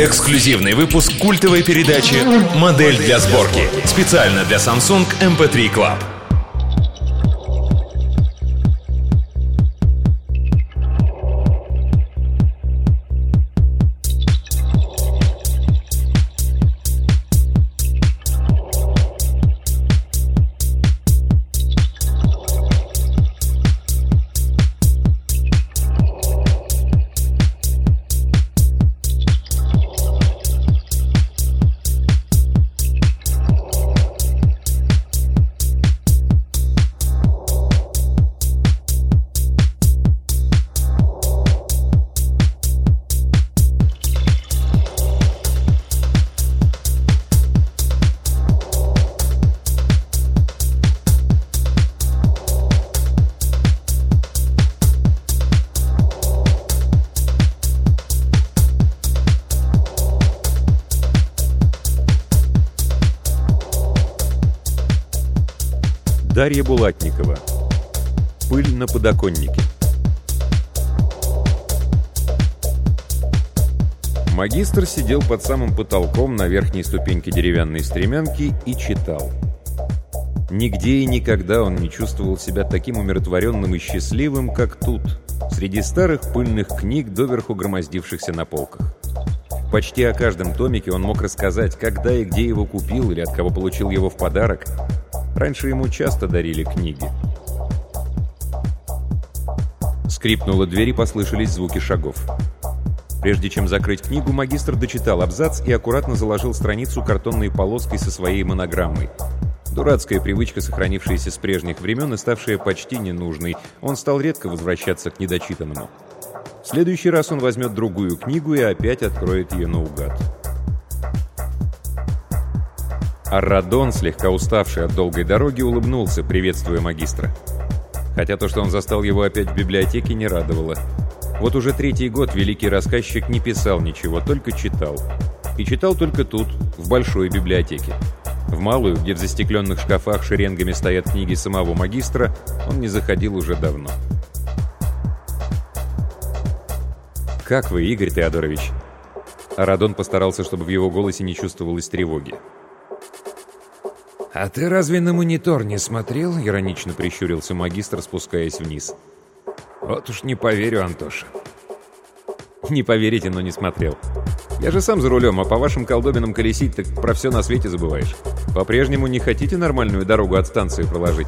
Эксклюзивный выпуск культовой передачи «Модель для сборки». Специально для Samsung MP3 Club. Дарья Булатникова. Пыль на подоконнике. Магистр сидел под самым потолком на верхней ступеньке деревянной стремянки и читал. Нигде и никогда он не чувствовал себя таким умиротворенным и счастливым, как тут, среди старых пыльных книг, доверху громоздившихся на полках. Почти о каждом томике он мог рассказать, когда и где его купил или от кого получил его в подарок. Раньше ему часто дарили книги. Скрипнула дверь и послышались звуки шагов. Прежде чем закрыть книгу, магистр дочитал абзац и аккуратно заложил страницу картонной полоской со своей монограммой. Дурацкая привычка, сохранившаяся с прежних времен и ставшая почти ненужной. Он стал редко возвращаться к недочитанному. В следующий раз он возьмет другую книгу и опять откроет ее наугад. Аррадон, слегка уставший от долгой дороги, улыбнулся, приветствуя магистра. Хотя то, что он застал его опять в библиотеке, не радовало. Вот уже третий год великий рассказчик не писал ничего, только читал. И читал только тут, в большой библиотеке. В малую, где в застекленных шкафах шеренгами стоят книги самого магистра, он не заходил уже давно. «Как вы, Игорь Теодорович?» Аррадон постарался, чтобы в его голосе не чувствовалось тревоги. «А ты разве на монитор не смотрел?» — иронично прищурился магистр, спускаясь вниз. «Вот уж не поверю, Антоша». «Не поверите, но не смотрел. Я же сам за рулем, а по вашим колдобинам колесить, так про все на свете забываешь. По-прежнему не хотите нормальную дорогу от станции проложить?»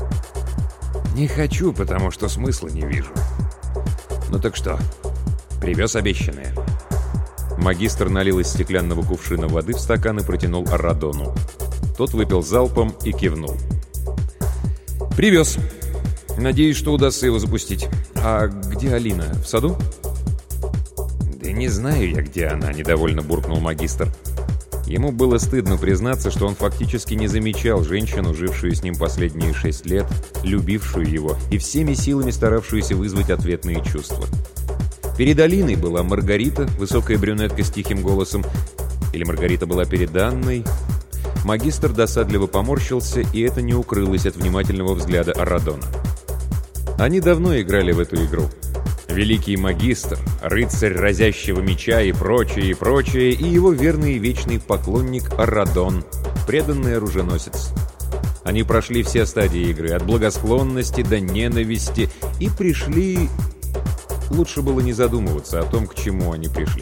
«Не хочу, потому что смысла не вижу». «Ну так что, привез обещанное?» Магистр налил из стеклянного кувшина воды в стакан и протянул Аррадону. Тот выпил залпом и кивнул. «Привез. Надеюсь, что удастся его запустить. А где Алина? В саду?» «Да не знаю я, где она», — недовольно буркнул магистр. Ему было стыдно признаться, что он фактически не замечал женщину, жившую с ним последние 6 лет, любившую его и всеми силами старавшуюся вызвать ответные чувства. Перед Алиной была Маргарита, высокая брюнетка с тихим голосом. Или Маргарита была перед Анной? Магистр досадливо поморщился, и это не укрылось от внимательного взгляда Аррадона. Они давно играли в эту игру. Великий магистр, рыцарь разящего меча и прочее, и его верный и вечный поклонник Аррадон, преданный оруженосец. Они прошли все стадии игры, от благосклонности до ненависти, и пришли... Лучше было не задумываться о том, к чему они пришли.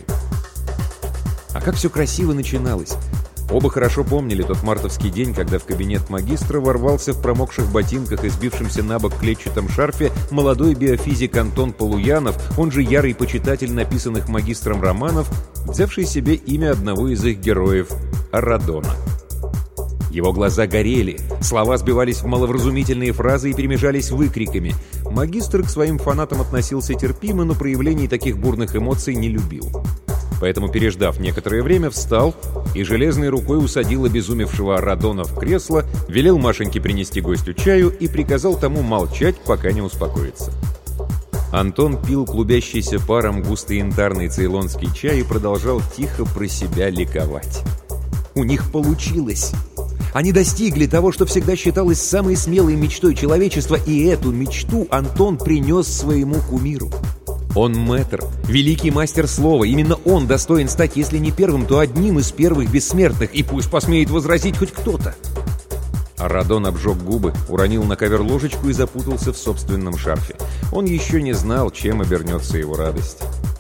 А как все красиво начиналось! Оба хорошо помнили тот мартовский день, когда в кабинет магистра ворвался в промокших ботинках и сбившемся на бок клетчатом шарфе молодой биофизик Антон Полуянов, он же ярый почитатель написанных магистром романов, взявший себе имя одного из их героев – Аррадона. Его глаза горели, слова сбивались в маловразумительные фразы и перемежались выкриками. Магистр к своим фанатам относился терпимо, но проявлений таких бурных эмоций не любил. Поэтому, переждав некоторое время, встал и железной рукой усадил обезумевшего Аррадона в кресло, велел Машеньке принести гостю чаю и приказал тому молчать, пока не успокоится. Антон пил клубящийся паром густой янтарный цейлонский чай и продолжал тихо про себя ликовать. У них получилось! Они достигли того, что всегда считалось самой смелой мечтой человечества, и эту мечту Антон принес своему кумиру. Он мэтр, великий мастер слова. Именно он достоин стать, если не первым, то одним из первых бессмертных. И пусть посмеет возразить хоть кто-то. Аррадон обжег губы, уронил на ковер ложечку и запутался в собственном шарфе. Он еще не знал, чем обернется его радость.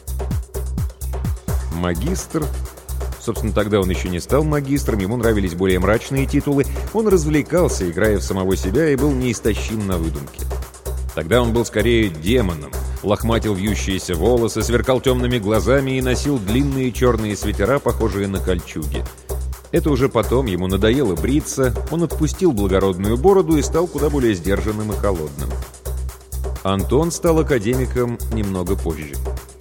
Магистр... Собственно, тогда он еще не стал магистром, ему нравились более мрачные титулы. Он развлекался, играя в самого себя, и был неистощим на выдумке. Тогда он был скорее демоном. Лохматил вьющиеся волосы, сверкал темными глазами и носил длинные черные свитера, похожие на кольчуги. Это уже потом ему надоело бриться, он отпустил благородную бороду и стал куда более сдержанным и холодным. Антон стал академиком немного позже.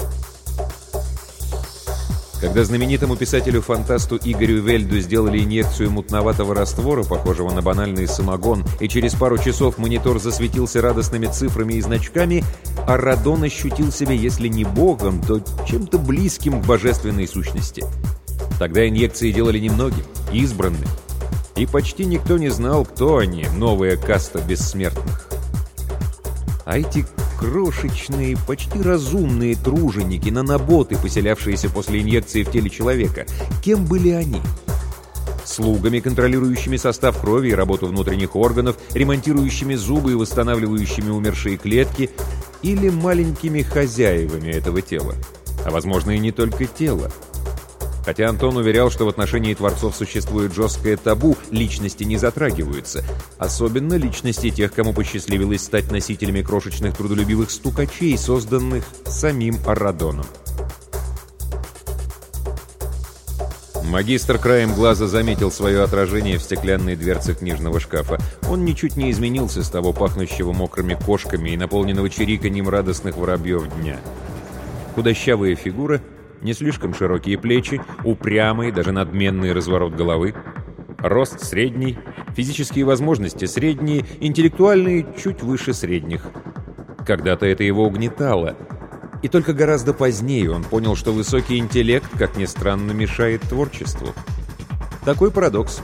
Когда знаменитому писателю-фантасту Игорю Вельду сделали инъекцию мутноватого раствора, похожего на банальный самогон, и через пару часов монитор засветился радостными цифрами и значками, Аррадон ощутил себя, если не богом, то чем-то близким к божественной сущности. Тогда инъекции делали немногим, избранным, и почти никто не знал, кто они, новая каста бессмертных. А эти крошечные, почти разумные труженики, наноботы, поселявшиеся после инъекции в теле человека, кем были они? Слугами, контролирующими состав крови и работу внутренних органов, ремонтирующими зубы и восстанавливающими умершие клетки, или маленькими хозяевами этого тела? А возможно, и не только тела. Хотя Антон уверял, что в отношении творцов существует жесткое табу, личности не затрагиваются. Особенно личности тех, кому посчастливилось стать носителями крошечных трудолюбивых стукачей, созданных самим Аррадоном. Магистр краем глаза заметил свое отражение в стеклянной дверце книжного шкафа. Он ничуть не изменился с того пахнущего мокрыми кошками и наполненного чириканьем радостных воробьев дня. Худощавая фигура, не слишком широкие плечи, упрямый, даже надменный разворот головы, рост средний, физические возможности средние, интеллектуальные чуть выше средних. Когда-то это его угнетало, и только гораздо позднее он понял, что высокий интеллект, как ни странно, мешает творчеству. Такой парадокс.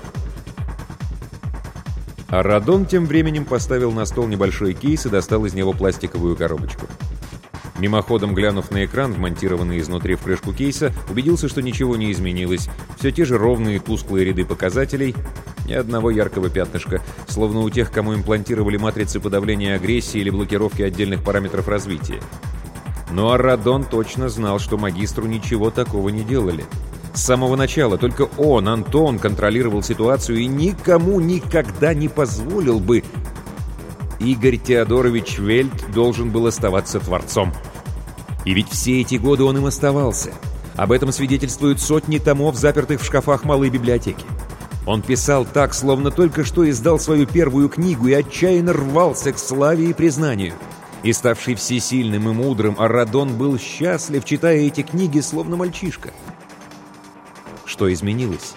Аррадон тем временем поставил на стол небольшой кейс и достал из него пластиковую коробочку. Мимоходом глянув на экран, вмонтированный изнутри в крышку кейса, убедился, что ничего не изменилось. Все те же ровные тусклые ряды показателей, ни одного яркого пятнышка, словно у тех, кому имплантировали матрицы подавления агрессии или блокировки отдельных параметров развития. Но Аррадон точно знал, что магистру ничего такого не делали. С самого начала только он, Антон, контролировал ситуацию и никому никогда не позволил бы... Игорь Теодорович Вельд должен был оставаться творцом. И ведь все эти годы он им оставался. Об этом свидетельствуют сотни томов, запертых в шкафах малой библиотеки. Он писал так, словно только что издал свою первую книгу и отчаянно рвался к славе и признанию. И ставший всесильным и мудрым, Аррадон был счастлив, читая эти книги, словно мальчишка. Что изменилось?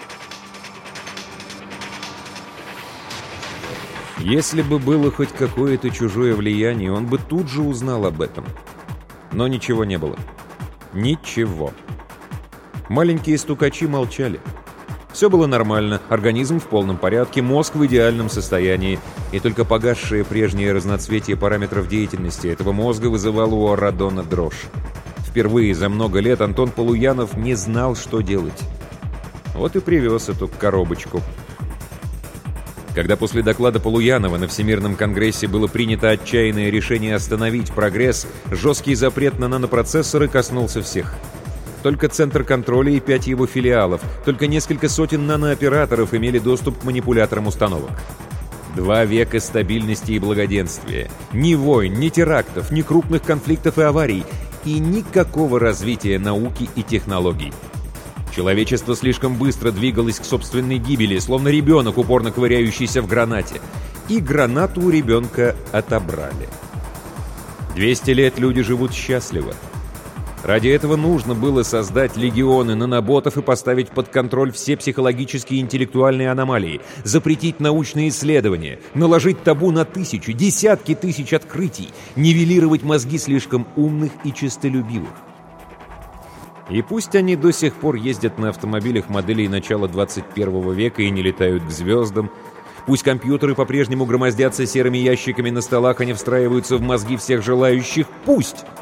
Если бы было хоть какое-то чужое влияние, он бы тут же узнал об этом. Но ничего не было. Ничего. Маленькие стукачи молчали. Все было нормально, организм в полном порядке, мозг в идеальном состоянии, и только погасшее прежнее разноцветие параметров деятельности этого мозга вызывало у Аррадона дрожь. Впервые за много лет Антон Полуянов не знал, что делать. Вот и привез эту коробочку. Когда после доклада Полуянова на Всемирном конгрессе было принято отчаянное решение остановить прогресс, жесткий запрет на нанопроцессоры коснулся всех. Только Центр контроля и 5 его филиалов, только несколько сотен нанооператоров имели доступ к манипуляторам установок. 2 века стабильности и благоденствия. Ни войн, ни терактов, ни крупных конфликтов и аварий. И никакого развития науки и технологий. Человечество слишком быстро двигалось к собственной гибели, словно ребенок, упорно ковыряющийся в гранате. И гранату у ребенка отобрали. 200 лет люди живут счастливо. Ради этого нужно было создать легионы наноботов и поставить под контроль все психологические и интеллектуальные аномалии, запретить научные исследования, наложить табу на тысячи, десятки тысяч открытий, нивелировать мозги слишком умных и честолюбивых. И пусть они до сих пор ездят на автомобилях моделей начала 21 века и не летают к звездам, пусть компьютеры по-прежнему громоздятся серыми ящиками на столах, они встраиваются в мозги всех желающих, пусть!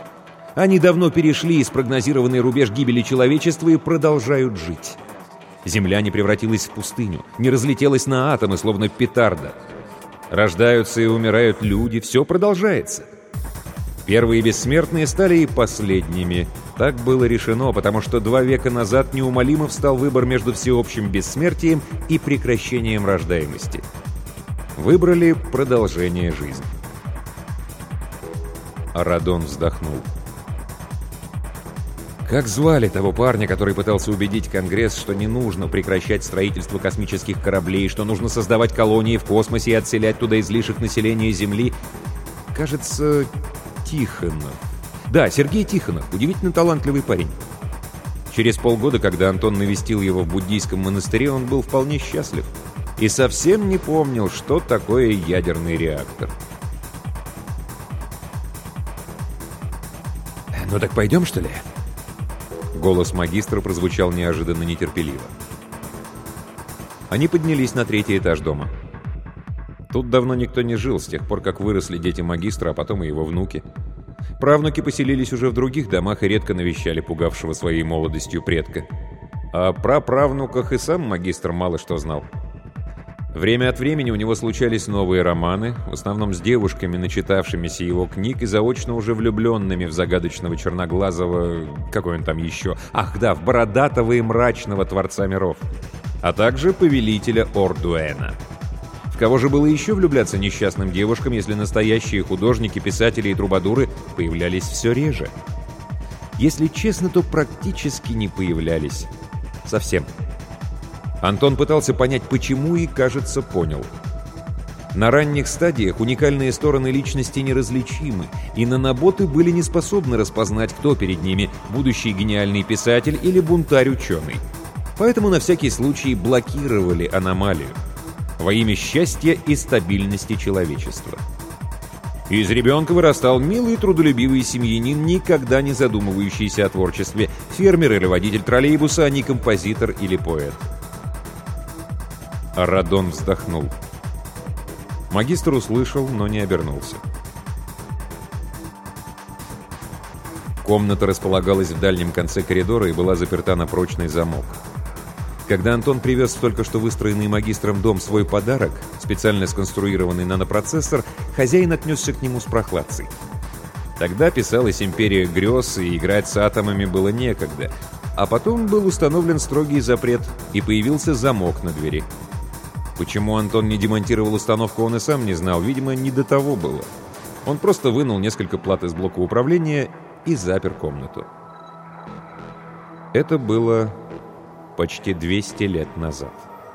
Они давно перешли спрогнозированный рубеж гибели человечества и продолжают жить. Земля не превратилась в пустыню, не разлетелась на атомы, словно петарда. Рождаются и умирают люди, все продолжается. Первые бессмертные стали и последними. Так было решено, потому что 2 века назад неумолимо встал выбор между всеобщим бессмертием и прекращением рождаемости. Выбрали продолжение жизни. Радон вздохнул. Как звали того парня, который пытался убедить Конгресс, что не нужно прекращать строительство космических кораблей, что нужно создавать колонии в космосе и отселять туда излишек населения Земли? Кажется, Тихонов. Да, Сергей Тихонов, удивительно талантливый парень. Через полгода, когда Антон навестил его в буддийском монастыре, он был вполне счастлив и совсем не помнил, что такое ядерный реактор. «Ну так пойдем, что ли?» Голос магистра прозвучал неожиданно нетерпеливо. Они поднялись на 3-й этаж дома. Тут давно никто не жил, с тех пор, как выросли дети магистра, а потом и его внуки. Правнуки поселились уже в других домах и редко навещали пугавшего своей молодостью предка. О праправнуках и сам магистр мало что знал. Время от времени у него случались новые романы, в основном с девушками, начитавшимися его книг и заочно уже влюбленными в загадочного черноглазого... Какой он там еще? Ах да, в бородатого и мрачного творца миров. А также повелителя Ордуэна. В кого же было еще влюбляться несчастным девушкам, если настоящие художники, писатели и трубадуры появлялись все реже? Если честно, то практически не появлялись. Совсем. Антон пытался понять, почему, и, кажется, понял. На ранних стадиях уникальные стороны личности неразличимы, и наноботы были не способны распознать, кто перед ними – будущий гениальный писатель или бунтарь-ученый. Поэтому на всякий случай блокировали аномалию во имя счастья и стабильности человечества. Из ребенка вырастал милый трудолюбивый семьянин, никогда не задумывающийся о творчестве, фермер или водитель троллейбуса, а не композитор или поэт. Радон вздохнул. Магистр услышал, но не обернулся. Комната располагалась в дальнем конце коридора и была заперта на прочный замок. Когда Антон привез в только что выстроенный магистром дом свой подарок, специально сконструированный нанопроцессор, хозяин отнесся к нему с прохладцей. Тогда писалась «Империя грез», и играть с атомами было некогда. А потом был установлен строгий запрет, и появился замок на двери. Почему Антон не демонтировал установку, он и сам не знал. Видимо, не до того было. Он просто вынул несколько плат из блока управления и запер комнату. Это было почти 200 лет назад.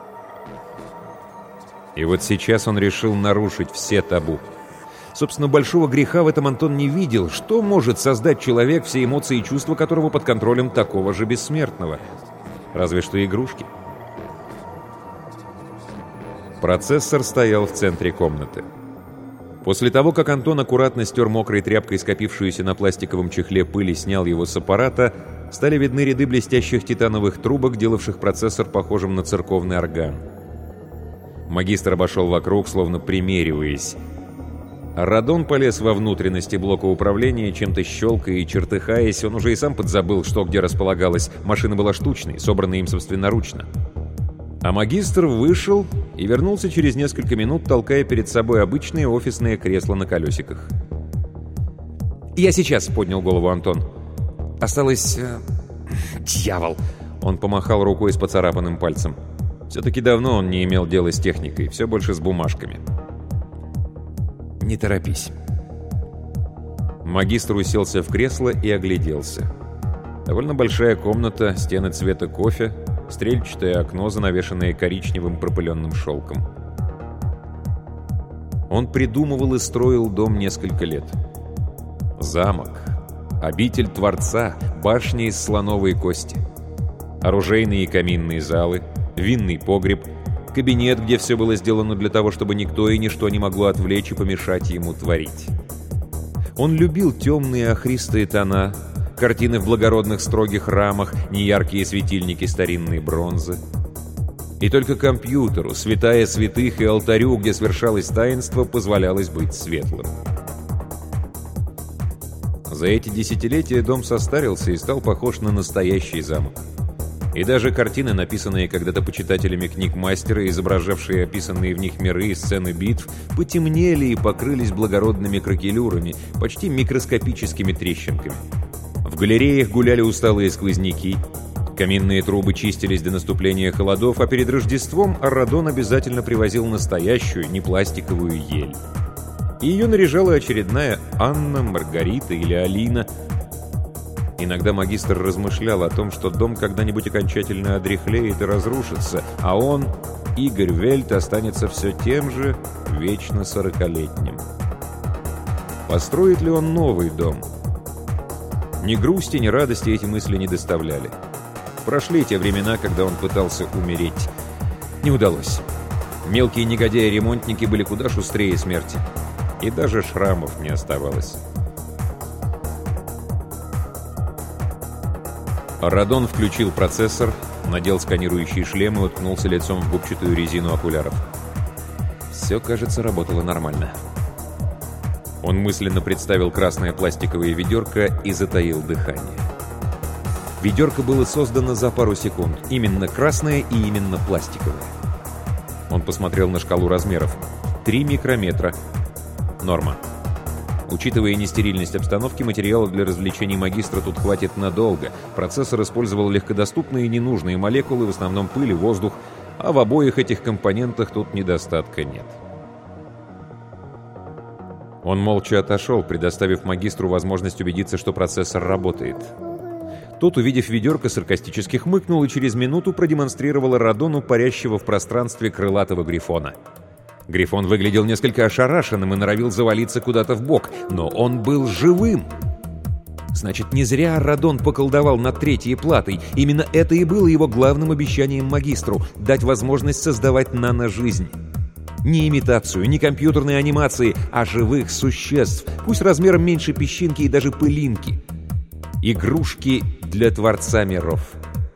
И вот сейчас он решил нарушить все табу. Собственно, большого греха в этом Антон не видел. Что может создать человек, все эмоции и чувства которого под контролем такого же бессмертного? Разве что игрушки. Процессор стоял в центре комнаты. После того, как Антон аккуратно стер мокрой тряпкой скопившуюся на пластиковом чехле пыль и снял его с аппарата, стали видны ряды блестящих титановых трубок, делавших процессор похожим на церковный орган. Магистр обошел вокруг, словно примериваясь. Радон полез во внутренности блока управления, чем-то щелкая и чертыхаясь. Он уже и сам подзабыл, что где располагалось. Машина была штучной, собранной им собственноручно. А магистр вышел и вернулся через несколько минут, толкая перед собой обычное офисное кресло на колесиках. «Я сейчас», — поднял голову Антон. «Осталось... Дьявол!» Он помахал рукой с поцарапанным пальцем. Все-таки давно он не имел дела с техникой, все больше с бумажками. «Не торопись». Магистр уселся в кресло и огляделся. Довольно большая комната, стены цвета кофе, стрельчатое окно, занавешенное коричневым пропыленным шелком. Он придумывал и строил дом несколько лет. Замок, обитель Творца, башня из слоновой кости, оружейные и каминные залы, винный погреб, кабинет, где все было сделано для того, чтобы никто и ничто не могло отвлечь и помешать ему творить. Он любил темные охристые тона, картины в благородных строгих рамах, неяркие светильники старинной бронзы. И только компьютеру, святая святых и алтарю, где свершалось таинство, позволялось быть светлым. За эти десятилетия дом состарился и стал похож на настоящий замок. И даже картины, написанные когда-то почитателями книг мастера, изображавшие описанные в них миры и сцены битв, потемнели и покрылись благородными кракелюрами, почти микроскопическими трещинками. В галереях гуляли усталые сквозняки, каминные трубы чистились до наступления холодов, а перед Рождеством Аррадон обязательно привозил настоящую, не пластиковую ель. И ее наряжала очередная Анна, Маргарита или Алина. Иногда магистр размышлял о том, что дом когда-нибудь окончательно одряхлеет и разрушится, а он, Игорь Вельт, останется все тем же, вечно 40-летним. Построит ли он новый дом? Ни грусти, ни радости эти мысли не доставляли. Прошли те времена, когда он пытался умереть. Не удалось. Мелкие негодяи-ремонтники были куда шустрее смерти. И даже шрамов не оставалось. Аррадон включил процессор, надел сканирующий шлем и уткнулся лицом в губчатую резину окуляров. Все, кажется, работало нормально. Он мысленно представил красное пластиковое ведерко и затаил дыхание. Ведерко было создано за пару секунд. Именно красное и именно пластиковое. Он посмотрел на шкалу размеров. 3 микрометра. Норма. Учитывая нестерильность обстановки, материала для развлечений магистра тут хватит надолго. Процессор использовал легкодоступные и ненужные молекулы, в основном пыль и воздух, а в обоих этих компонентах тут недостатка нет. Он молча отошел, предоставив магистру возможность убедиться, что процессор работает. Тот, увидев ведерко, саркастически хмыкнул и через минуту продемонстрировал Аррадону парящего в пространстве крылатого грифона. Грифон выглядел несколько ошарашенным и норовил завалиться куда-то в бок, но он был живым. Значит, не зря Аррадон поколдовал над третьей платой. Именно это и было его главным обещанием магистру — дать возможность создавать нано-жизнь. Не имитацию, не компьютерные анимации, а живых существ, пусть размером меньше песчинки и даже пылинки. Игрушки для Творца миров.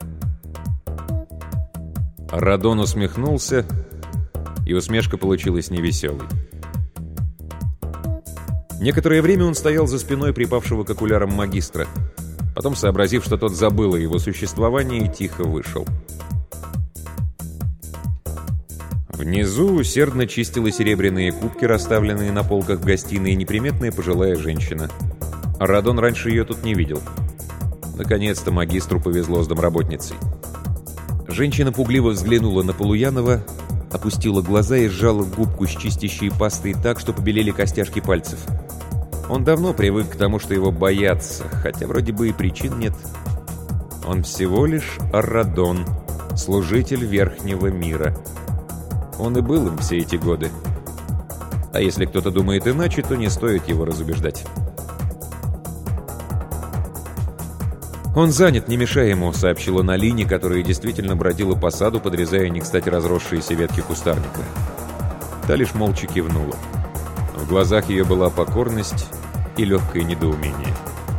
Аррадон усмехнулся, и усмешка получилась невеселой. Некоторое время он стоял за спиной припавшего к окулярам магистра. Потом, сообразив, что тот забыл о его существовании, тихо вышел. Внизу усердно чистила серебряные кубки, расставленные на полках в гостиной, неприметная пожилая женщина. Аррадон раньше ее тут не видел. Наконец-то магистру повезло с домработницей. Женщина пугливо взглянула на Полуянова, опустила глаза и сжала губку с чистящей пастой так, что побелели костяшки пальцев. Он давно привык к тому, что его боятся, хотя вроде бы и причин нет. Он всего лишь Аррадон, служитель Верхнего мира. Он и был им все эти годы. А если кто-то думает иначе, то не стоит его разубеждать. «Он занят, не мешай ему», — сообщила Налине, которая действительно бродила по саду, подрезая не кстати разросшиеся ветки кустарника. Та лишь молча кивнула. В глазах ее была покорность и легкое недоумение.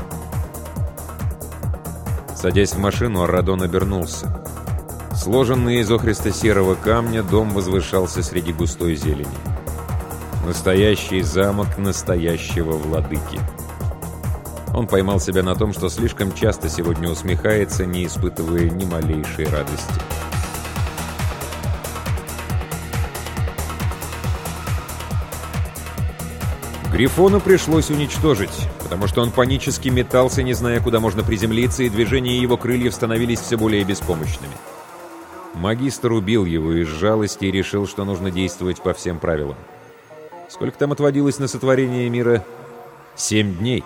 Садясь в машину, Аррадон обернулся. Сложенный из охристо-серого камня, дом возвышался среди густой зелени. Настоящий замок настоящего владыки. Он поймал себя на том, что слишком часто сегодня усмехается, не испытывая ни малейшей радости. Грифона пришлось уничтожить, потому что он панически метался, не зная, куда можно приземлиться, и движения его крыльев становились все более беспомощными. Магистр убил его из жалости и решил, что нужно действовать по всем правилам. Сколько там отводилось на сотворение мира? 7 дней.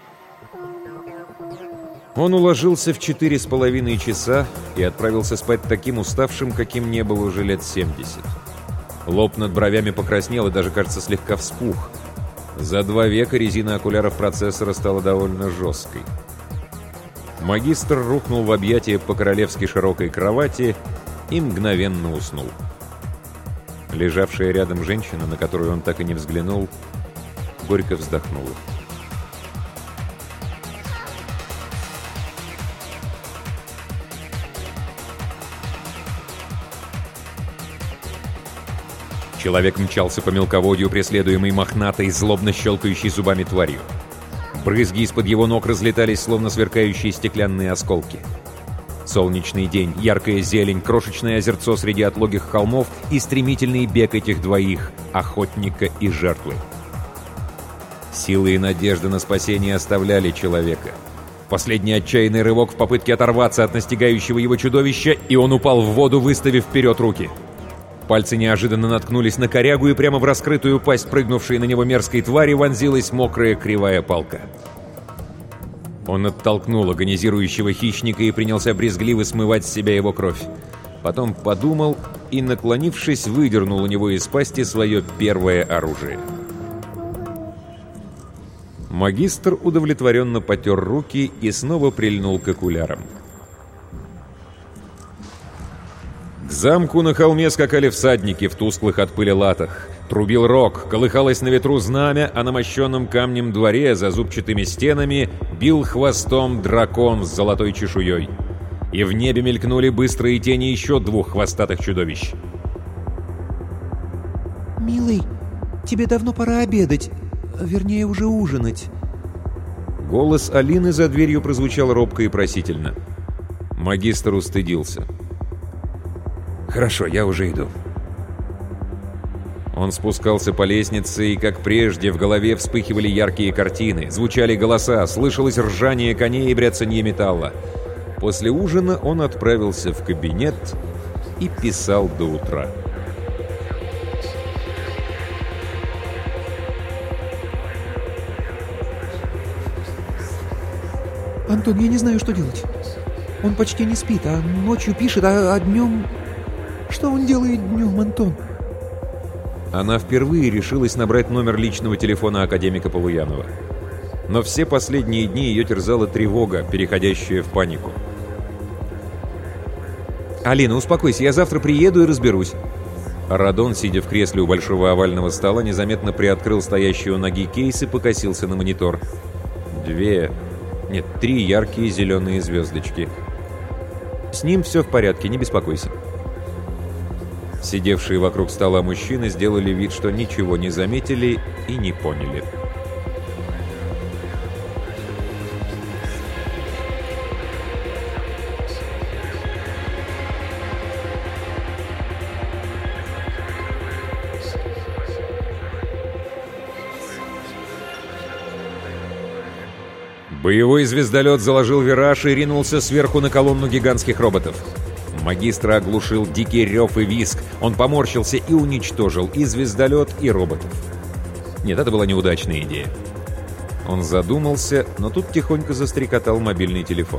Он уложился в 4,5 часа и отправился спать таким уставшим, каким не был уже лет 70. Лоб над бровями покраснел и даже, кажется, слегка вспух. За 2 века резина окуляров процессора стала довольно жесткой. Магистр рухнул в объятия по-королевски широкой кровати и мгновенно уснул. Лежавшая рядом женщина, на которую он так и не взглянул, горько вздохнула. Человек мчался по мелководью, преследуемый мохнатой, злобно щелкающей зубами тварью. Брызги из-под его ног разлетались, словно сверкающие стеклянные осколки. Солнечный день, яркая зелень, крошечное озерцо среди отлогих холмов и стремительный бег этих двоих — охотника и жертвы. Силы и надежда на спасение оставляли человека. Последний отчаянный рывок в попытке оторваться от настигающего его чудовища, и он упал в воду, выставив вперед руки. Пальцы неожиданно наткнулись на корягу, и прямо в раскрытую пасть прыгнувшей на него мерзкой твари вонзилась мокрая кривая палка. Он оттолкнул агонизирующего хищника и принялся брезгливо смывать с себя его кровь. Потом подумал и, наклонившись, выдернул у него из пасти свое первое оружие. Магистр удовлетворенно потер руки и снова прильнул к окулярам. К замку на холме скакали всадники в тусклых от пыли латах. Трубил рог, колыхалось на ветру знамя, а на мощенном камнем дворе за зубчатыми стенами бил хвостом дракон с золотой чешуей. И в небе мелькнули быстрые тени еще двух хвостатых чудовищ. «Милый, тебе давно пора обедать. Вернее, уже ужинать». Голос Алины за дверью прозвучал робко и просительно. Магистр устыдился. «Хорошо, я уже иду». Он спускался по лестнице, и, как прежде, в голове вспыхивали яркие картины, звучали голоса, слышалось ржание коней и бряцанье металла. После ужина он отправился в кабинет и писал до утра. «Антон, я не знаю, что делать. Он почти не спит, а ночью пишет, а днем... Что он делает днем, Антон?» Она впервые решилась набрать номер личного телефона академика Полуянова. Но все последние дни ее терзала тревога, переходящая в панику. «Алина, успокойся, я завтра приеду и разберусь». Радон, сидя в кресле у большого овального стола, незаметно приоткрыл стоящий у ноги кейс и покосился на монитор. Три яркие зеленые звездочки. «С ним все в порядке, не беспокойся». Сидевшие вокруг стола мужчины сделали вид, что ничего не заметили и не поняли. Боевой звездолет заложил вираж и ринулся сверху на колонну гигантских роботов. Магистра оглушил дикий рев и визг. Он поморщился и уничтожил и звездолет, и роботов. Нет, это была неудачная идея. Он задумался, но тут тихонько застрекотал мобильный телефон.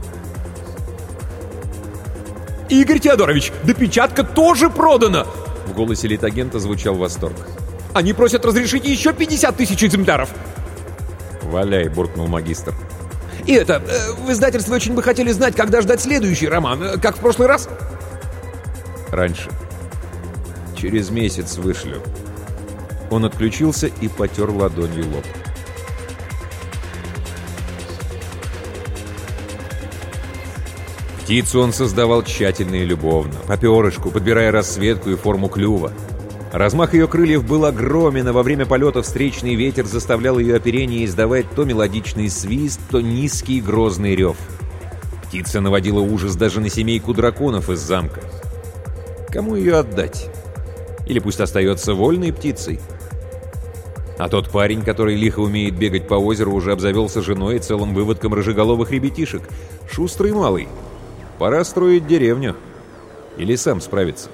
«Игорь Теодорович, допечатка тоже продана!» В голосе литагента звучал восторг. «Они просят разрешить еще 50 тысяч экземпляров!» «Валяй!» — буркнул магистр. «И это, в издательстве очень бы хотели знать, когда ждать следующий роман, как в прошлый раз?» «Раньше. Через месяц вышлю». Он отключился и потер ладонью лоб. Птицу он создавал тщательно и любовно, по перышку, подбирая расцветку и форму клюва. Размах ее крыльев был огромен, а во время полета встречный ветер заставлял ее оперение издавать то мелодичный свист, то низкий грозный рев. Птица наводила ужас даже на семейку драконов из замка. Кому ее отдать? Или пусть остается вольной птицей? А тот парень, который лихо умеет бегать по озеру, уже обзавелся женой и целым выводком рыжеголовых ребятишек. Шустрый малый. Пора строить деревню. Или сам справиться.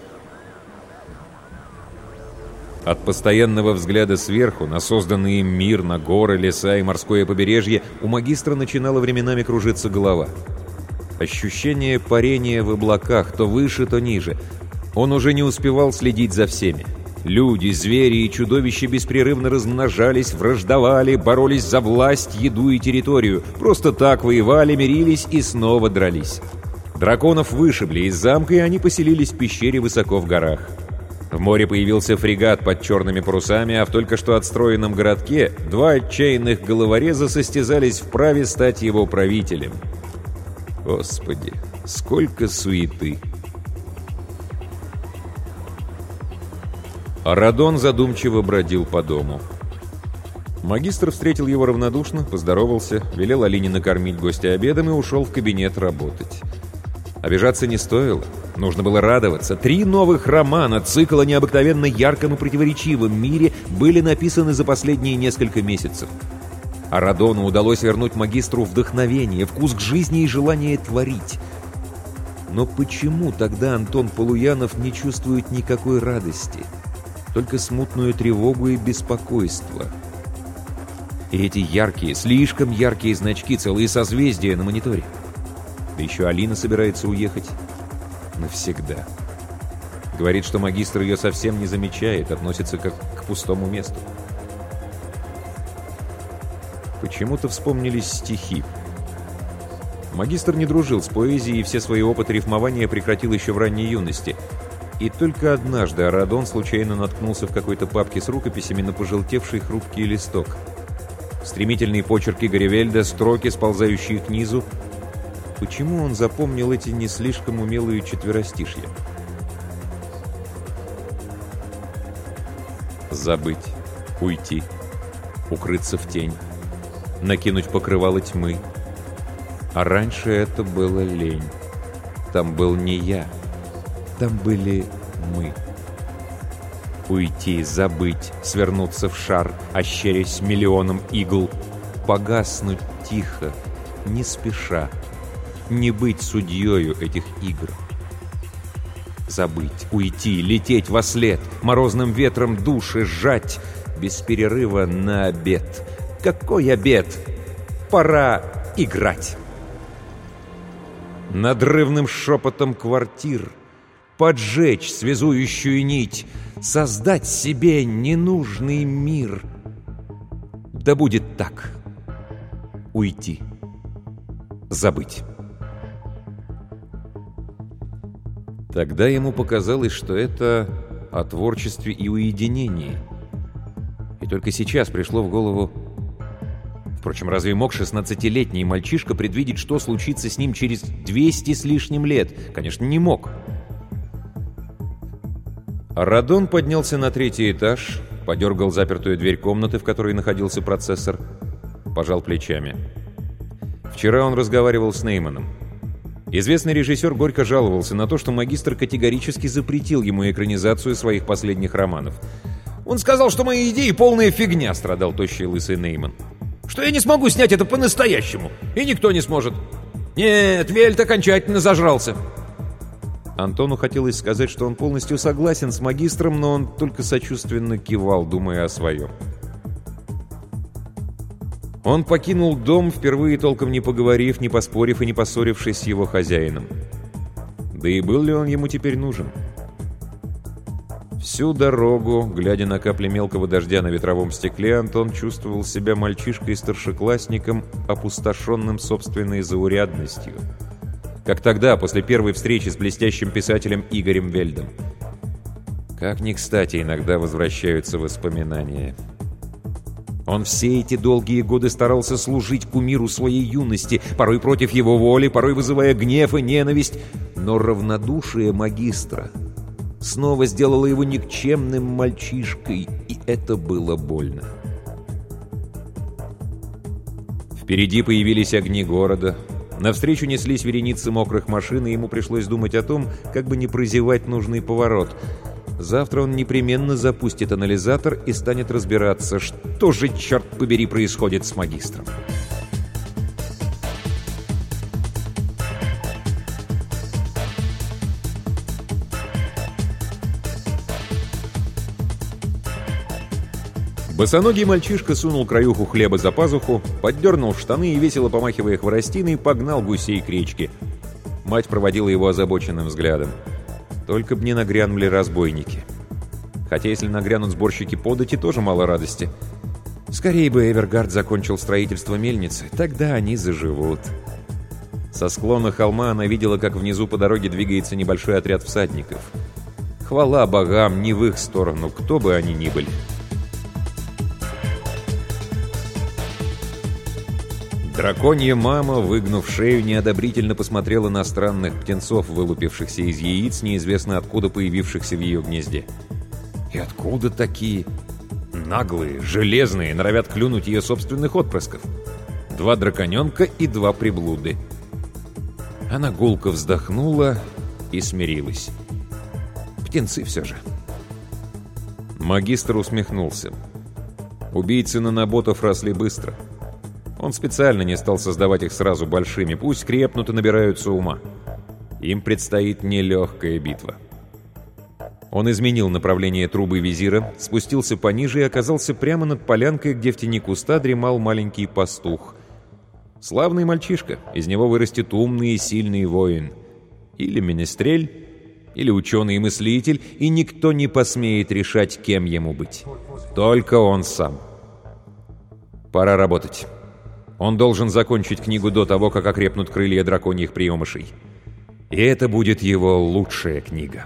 От постоянного взгляда сверху на созданный им мир, на горы, леса и морское побережье у магистра начинала временами кружиться голова. Ощущение парения в облаках, то выше, то ниже. Он уже не успевал следить за всеми. Люди, звери и чудовища беспрерывно размножались, враждовали, боролись за власть, еду и территорию. Просто так воевали, мирились и снова дрались. Драконов вышибли из замка, и они поселились в пещере высоко в горах. В море появился фрегат под черными парусами, а в только что отстроенном городке два отчаянных головореза состязались в праве стать его правителем. Господи, сколько суеты! А Радон задумчиво бродил по дому. Магистр встретил его равнодушно, поздоровался, велел Алине накормить гостя обедом и ушел в кабинет работать. Обижаться не стоило. Нужно было радоваться. 3 новых романа, цикл о необыкновенно ярком и противоречивом мире, были написаны за последние несколько месяцев. А Радону удалось вернуть магистру вдохновение, вкус к жизни и желание творить. Но почему тогда Антон Полуянов не чувствует никакой радости? Только смутную тревогу и беспокойство. И эти яркие, слишком яркие значки, целые созвездия на мониторе. Да еще Алина собирается уехать. Навсегда. Говорит, что магистр ее совсем не замечает, относится как к пустому месту. Почему-то вспомнились стихи. Магистр не дружил с поэзией и все свои опыты рифмования прекратил еще в ранней юности. И только однажды Арадон случайно наткнулся в какой-то папке с рукописями на пожелтевший хрупкий листок. Стремительные почерки Игоря Вельда, строки, сползающие к низу. Почему он запомнил эти не слишком умелые четверостишья? Забыть, уйти, укрыться в тень, накинуть покрывало тьмы. А раньше это было лень. Там был не я, там были мы. Уйти, забыть, свернуться в шар, ощерясь миллионом игл, погаснуть тихо, не спеша, не быть судьёю этих игр. Забыть, уйти, лететь вослед, морозным ветром души сжать, без перерыва на обед. Какой обед? Пора играть. Надрывным шепотом квартир поджечь связующую нить, создать себе ненужный мир. Да будет так. Уйти. Забыть. Тогда ему показалось, что это о творчестве и уединении. И только сейчас пришло в голову... Впрочем, разве мог 16-летний мальчишка предвидеть, что случится с ним через 200 с лишним лет? Конечно, не мог. Радон поднялся на 3-й этаж, подергал запертую дверь комнаты, в которой находился процессор, пожал плечами. Вчера он разговаривал с Нейманом. Известный режиссер горько жаловался на то, что магистр категорически запретил ему экранизацию своих последних романов. «Он сказал, что мои идеи полная фигня», — страдал тощий лысый Нейман. «Что я не смогу снять это по-настоящему, и никто не сможет. Нет, Вельт окончательно зажрался». Антону хотелось сказать, что он полностью согласен с магистром, но он только сочувственно кивал, думая о своем. Он покинул дом, впервые толком не поговорив, не поспорив и не поссорившись с его хозяином. Да и был ли он ему теперь нужен? Всю дорогу, глядя на капли мелкого дождя на ветровом стекле, Антон чувствовал себя мальчишкой-старшеклассником, опустошенным собственной заурядностью. Как тогда, после первой встречи с блестящим писателем Игорем Вельдом. Как ни кстати иногда возвращаются воспоминания. Он все эти долгие годы старался служить кумиру своей юности, порой против его воли, порой вызывая гнев и ненависть, но равнодушие магистра снова сделало его никчемным мальчишкой, и это было больно. Впереди появились огни города. Навстречу неслись вереницы мокрых машин, и ему пришлось думать о том, как бы не прозевать нужный поворот. Завтра он непременно запустит анализатор и станет разбираться, что же, черт побери, происходит с магистром. Босоногий мальчишка сунул краюху хлеба за пазуху, поддернул штаны и, весело помахивая хворостиной, погнал гусей к речке. Мать проводила его озабоченным взглядом. Только б не нагрянули разбойники. Хотя если нагрянут сборщики подати, тоже мало радости. Скорее бы Эвергард закончил строительство мельницы, тогда они заживут. Со склона холма она видела, как внизу по дороге двигается небольшой отряд всадников. Хвала богам, не в их сторону, кто бы они ни были. Драконья мама, выгнув шею, неодобрительно посмотрела на странных птенцов, вылупившихся из яиц, неизвестно откуда появившихся в ее гнезде. И откуда такие? Наглые, железные, норовят клюнуть ее собственных отпрысков. 2 драконенка и 2 приблуды. Она гулко вздохнула и смирилась. Птенцы все же. Магистр усмехнулся. Убийцы наноботов росли быстро. Он специально не стал создавать их сразу большими, пусть крепнут и набираются ума. Им предстоит нелегкая битва. Он изменил направление трубы визира, спустился пониже и оказался прямо над полянкой, где в тени куста дремал маленький пастух. Славный мальчишка, из него вырастет умный и сильный воин. Или менестрель, или ученый и мыслитель, и никто не посмеет решать, кем ему быть. Только он сам. Пора работать. Он должен закончить книгу до того, как окрепнут крылья драконьих приемышей. И это будет его лучшая книга.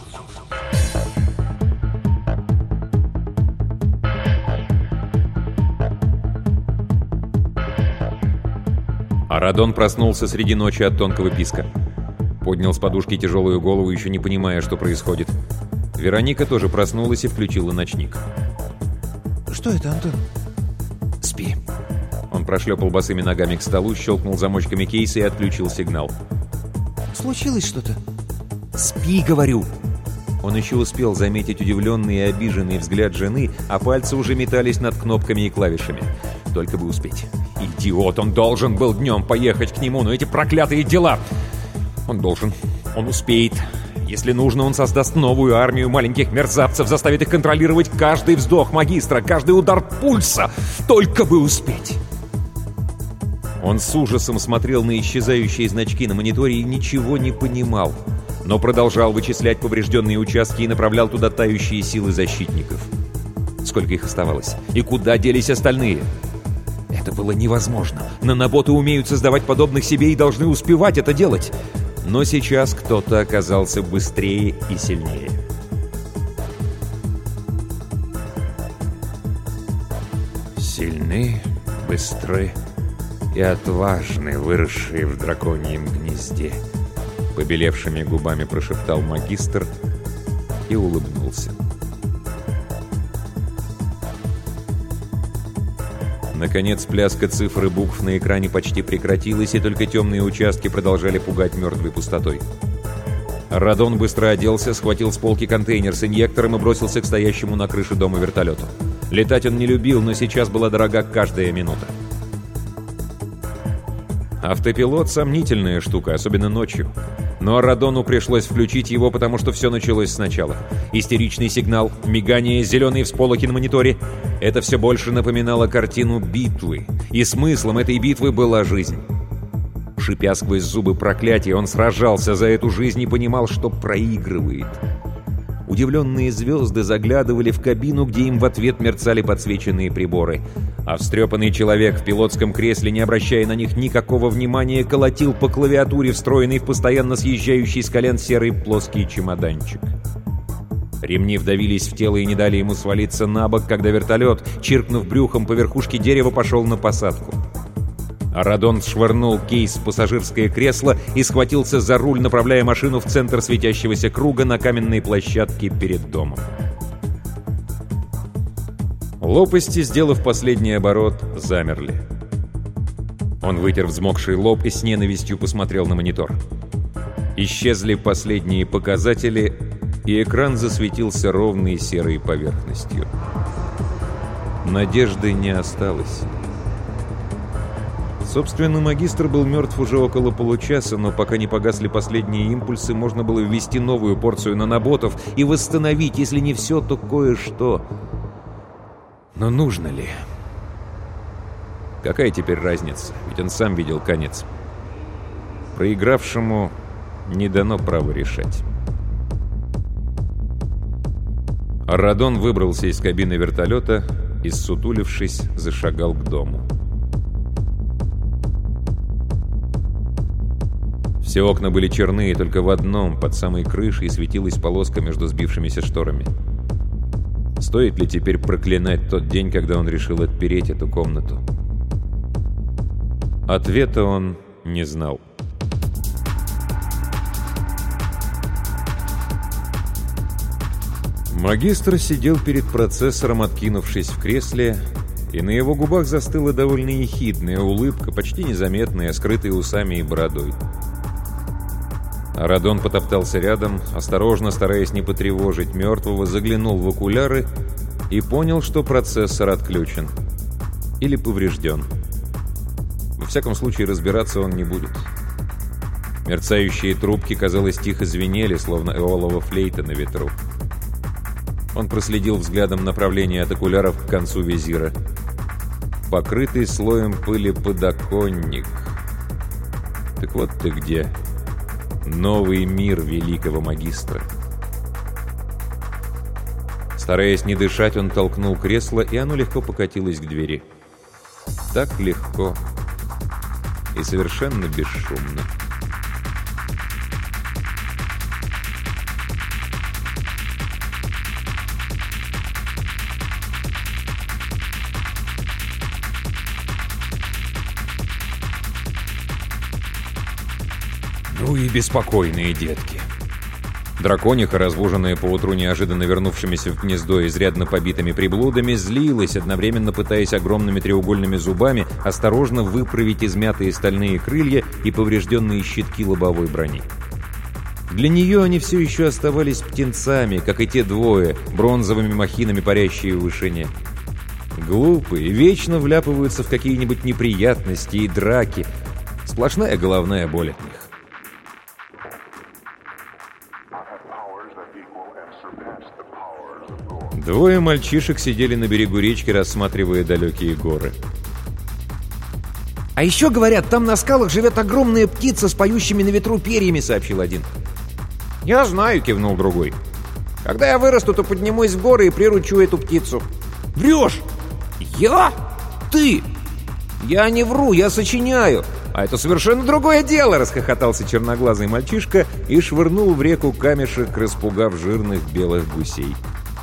Арадон проснулся среди ночи от тонкого писка. Поднял с подушки тяжелую голову, еще не понимая, что происходит. Вероника тоже проснулась и включила ночник. Что это, Антон? «Спи». Он прошлепал босыми ногами к столу, щелкнул замочками кейса и отключил сигнал. Случилось что-то? «Спи, говорю!» Он еще успел заметить удивленный и обиженный взгляд жены, а пальцы уже метались над кнопками и клавишами. Только бы успеть. Идиот, он должен был днем поехать к нему, но эти проклятые дела... Он должен. Он успеет. Если нужно, он создаст новую армию маленьких мерзавцев, заставит их контролировать каждый вздох магистра, каждый удар пульса. Только бы успеть. Он с ужасом смотрел на исчезающие значки на мониторе и ничего не понимал, но продолжал вычислять поврежденные участки и направлял туда тающие силы защитников. Сколько их оставалось? И куда делись остальные? Это было невозможно. Наноботы умеют создавать подобных себе и должны успевать это делать. Но сейчас кто-то оказался быстрее и сильнее. Сильны, быстры и отважны, выросшие в драконьем гнезде. Побелевшими губами прошептал магистр и улыбнулся. Наконец, пляска цифр и букв на экране почти прекратилась, и только темные участки продолжали пугать мертвой пустотой. Радон быстро оделся, схватил с полки контейнер с инъектором и бросился к стоящему на крыше дома вертолету. Летать он не любил, но сейчас была дорога каждая минута. Автопилот — сомнительная штука, особенно ночью. Но Радону пришлось включить его, потому что все началось сначала. Истеричный сигнал, мигание, зеленые всполохи на мониторе — это все больше напоминало картину битвы. И смыслом этой битвы была жизнь. Шипя сквозь зубы проклятия, он сражался за эту жизнь и понимал, что проигрывает. Удивленные звезды заглядывали в кабину, где им в ответ мерцали подсвеченные приборы. А встрепанный человек в пилотском кресле, не обращая на них никакого внимания, колотил по клавиатуре, встроенный в постоянно съезжающий с колен серый плоский чемоданчик. Ремни вдавились в тело и не дали ему свалиться на бок, когда вертолет, чиркнув брюхом по верхушке дерева, пошел на посадку. Арадон швырнул кейс в пассажирское кресло и схватился за руль, направляя машину в центр светящегося круга на каменной площадке перед домом. Лопасти, сделав последний оборот, замерли. Он вытер взмокший лоб и с ненавистью посмотрел на монитор. Исчезли последние показатели, и экран засветился ровной серой поверхностью. Надежды не осталось. Собственно, магистр был мертв уже около получаса, но пока не погасли последние импульсы, можно было ввести новую порцию наноботов и восстановить, если не все, то кое-что. Но нужно ли? Какая теперь разница? Ведь он сам видел конец. Проигравшему не дано право решать. Радон выбрался из кабины вертолета и, ссутулившись, зашагал к дому. Все окна были черны, и только в одном, под самой крышей, светилась полоска между сбившимися шторами. Стоит ли теперь проклинать тот день, когда он решил отпереть эту комнату? Ответа он не знал. Магистр сидел перед процессором, откинувшись в кресле, и на его губах застыла довольно ехидная улыбка, почти незаметная, скрытая усами и бородой. Арадон потоптался рядом, осторожно, стараясь не потревожить мертвого, заглянул в окуляры и понял, что процессор отключен. Или поврежден. Во всяком случае, разбираться он не будет. Мерцающие трубки, казалось, тихо звенели, словно эолова флейта на ветру. Он проследил взглядом направление от окуляров к концу визира. Покрытый слоем пыли подоконник. Так вот ты где. Новый мир великого магистра. Стараясь не дышать, он толкнул кресло, и оно легко покатилось к двери. Так легко и совершенно бесшумно. Ну и беспокойные детки. Дракониха, разбуженная поутру неожиданно вернувшимися в гнездо изрядно побитыми приблудами, злилась, одновременно пытаясь огромными треугольными зубами осторожно выправить измятые стальные крылья и поврежденные щитки лобовой брони. Для нее они все еще оставались птенцами, как и те двое, бронзовыми махинами, парящие в вышине. Глупые, вечно вляпываются в какие-нибудь неприятности и драки. Сплошная головная боль от них. Двое мальчишек сидели на берегу речки, рассматривая далекие горы. «А еще, говорят, там на скалах живет огромная птица с поющими на ветру перьями», — сообщил один. «Я знаю», — кивнул другой. «Когда я вырасту, то поднимусь в горы и приручу эту птицу». «Врешь!» «Я? Ты?» «Я не вру, я сочиняю. А это совершенно другое дело», — расхохотался черноглазый мальчишка и швырнул в реку камешек, распугав жирных белых гусей.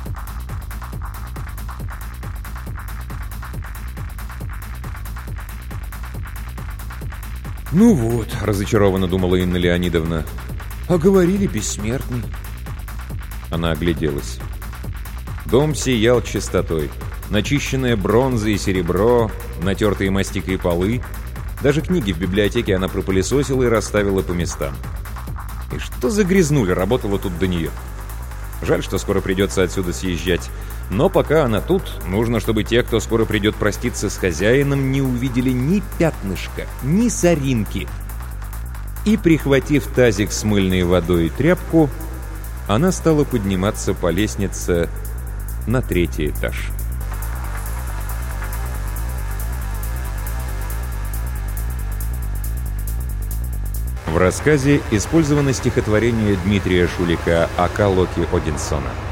«Ну вот», — разочарованно думала Инна Леонидовна, — «а говорили, бессмертный». Она огляделась. Дом сиял чистотой. Начищенная бронза и серебро, натертые мастикой полы. Даже книги в библиотеке она пропылесосила и расставила по местам. И что за грязнуля работала тут до нее? Жаль, что скоро придется отсюда съезжать. Но пока она тут, нужно, чтобы те, кто скоро придет проститься с хозяином, не увидели ни пятнышка, ни соринки. И, прихватив тазик с мыльной водой и тряпку, она стала подниматься по лестнице на 3-й этаж. В рассказе использовано стихотворение Дмитрия Шулика «Ака Локи Одинсона».